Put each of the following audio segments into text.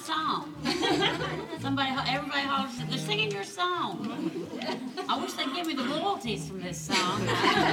song. Everybody hollers, they're singing your song. I wish they'd give me the royalties from this song.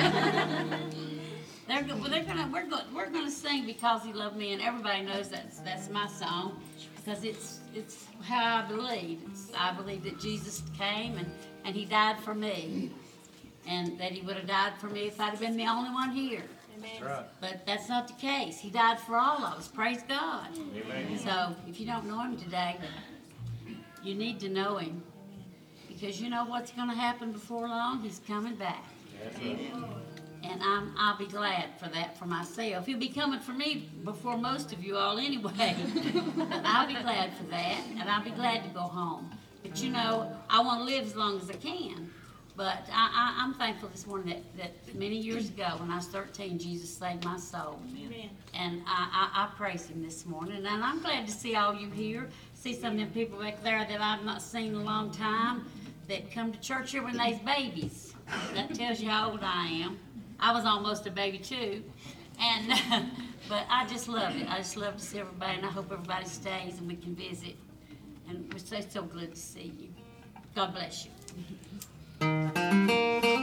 We're gonna sing Because He Loved Me, and everybody knows that's my song, because it's how I believe. I believe that Jesus came and He died for me, and that He would have died for me if I'd have been the only one here. That's right. But that's not the case. He died for all of us. Praise God. Amen. So if you don't know Him today, you need to know Him, because you know what's going to happen before long. He's coming back. That's right. And I'll be glad for that for myself. He'll be coming for me before most of you all anyway. But I'll be glad for that, and I'll be glad to go home. But you know, I want to live as long as I can. But I'm thankful this morning that many years ago, when I was 13, Jesus saved my soul. Amen. And I praise Him this morning. And I'm glad to see all you here. See some of them people back there that I've not seen in a long time that come to church here when they's babies. That tells you how old I am. I was almost a baby too. And but I just love it. I just love to see everybody, and I hope everybody stays and we can visit. And we're so good to see you. God bless you.